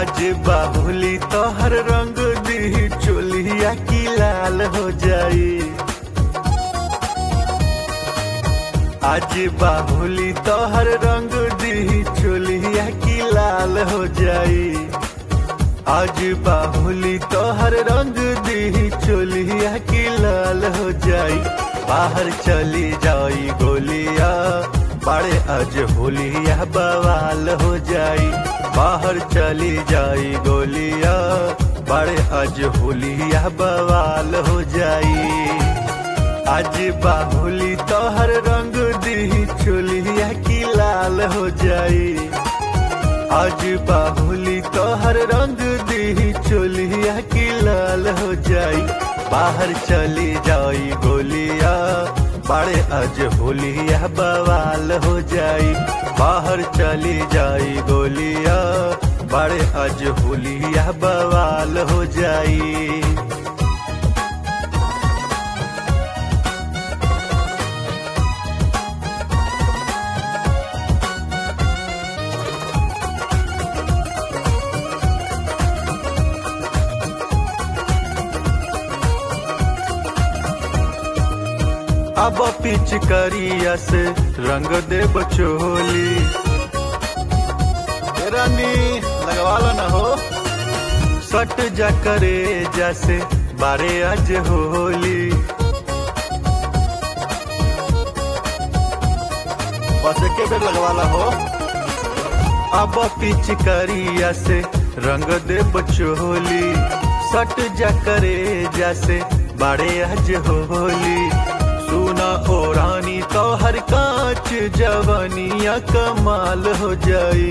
आज बाहुली तोहर रंग दी चोलिया की लाल हो जाई। आज बाहुली तोहर रंग दी चोलिया की लाल हो जाई। आज बाहुली तोहर रंग दी चोलिया की लाल हो जाई। बाहर चली जाई गोलिया बड़े आज होलिया बवाल हो जाई। बाहर चली जाई गोलिया बड़े आज होलिया बवाल हो जाई। आज बाहुली तोहर रंग दी चोलिया की लाल हो जाई। आज बाहुली तोहर रंग दी चोलिया की लाल हो जाई। बाहर चली जाई गोलिया बड़े आज होलिया बवाल हो जाई। बाहर चली जाई गोलिया बड़े आज होलिया बवाल हो जाई। अब पिचकारिया से रंग दे बचोली रानी लगवाला न हो। सट जा करे जैसे बारे आज होली बस के बेर लगवाला हो। अब पिचकारिया से रंग दे बचोली सट जा करे जैसे बारे आज होली। सुना ओ रानी तो हर कांच जवानिया कमाल हो जाई।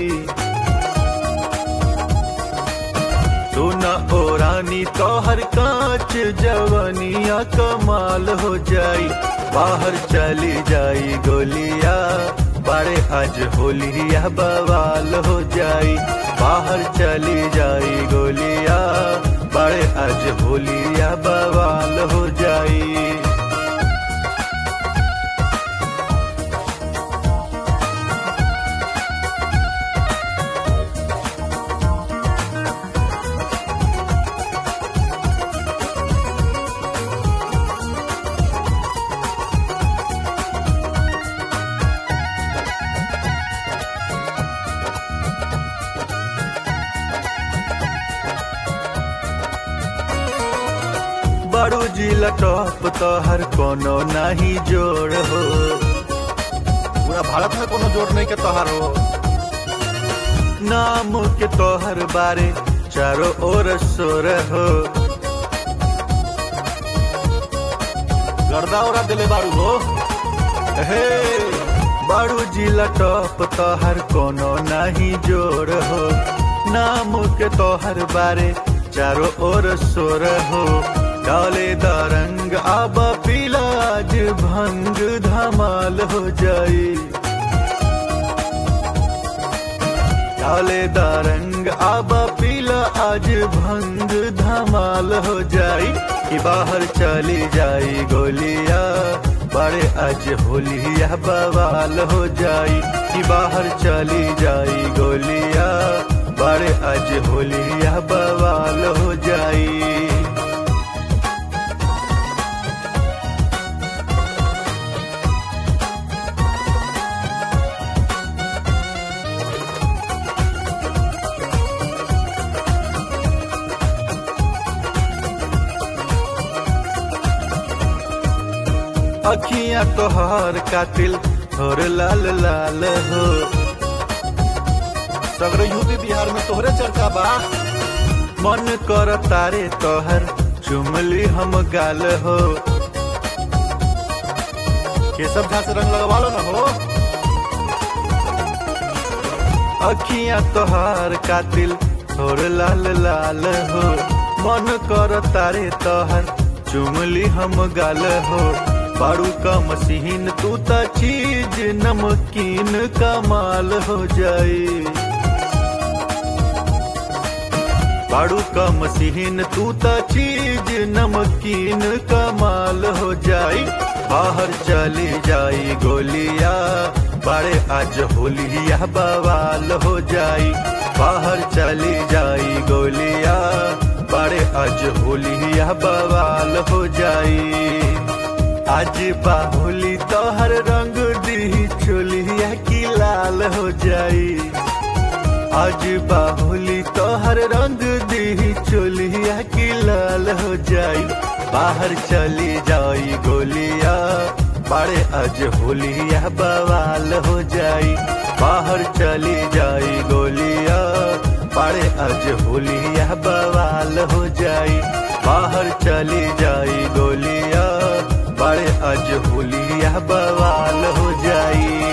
सुना ओ रानी तो हर कांच जवानिया कमाल हो जाई। बाहर चली जाई गोलिया बड़े आज होलिया बवाल हो जाई। बाहर चली जाई गोलिया बड़े आज होलिया बवाल हो जाई। बड़ू जिला टॉप तोहर कोनो नहीं जोड़ हो। पूरा भारत में कोनो जोड़ नहीं के तोहर हो। नाम के तोहर बारे चारों ओर शोर हो। गर्दा उड़ा दिले बारू हो। हे बड़ू जिला टॉप तोहर कोनो नहीं जोड़ हो। नाम के तोहर बारे चारों ओर शोर हो। डाले दा रंग आबा पीला आज भंग धमाल हो जाई। डाले दा रंग आबा पीला आज भंग धमाल हो जाई। कि बाहर चली जाई गोलिया बड़े आज होलिया बवाल हो जाई। कि बाहर चली जाई गोलिया बड़े आज होलिया बवाल हो जाई। अखियां तोहार कातिल और लाल लाल हो। सगरे यूपी बिहार में तोहरे चर्चा बा। मन कर तारे तोहर चुमली हम गाल हो। केशव झा से रंग लगवा लो न हो। अखियां तोहार कातिल और लाल लाल हो। मन कर तारे तोहर चुमली हम गाल हो। बारू का मसीन तू ता चीज नमकीन कमाल हो जाए। बारू का मसीन तू ता चीज नमकीन कमाल हो जाए। बाहर चली जाई गोलिया बड़े आज होलिया बवाल हो जाई। बाहर चली जाई गोलिया, बड़े आज होलिया बवाल हो जाई। आज बाहुली तोहर रंग दी चोलिया की लाल हो जाई। आज बाहुली तोहर रंग दी चोलिया की लाल हो जाई। बाहर चली जाई गोलिया, बड़े आज होलिया बवाल हो जाई। बाहर चली जाई गोलिया, बड़े आज होलिया बवाल हो जाई। बाहर चली जाई गोलिया, बड़े आज होलिया बवाल हो जाई।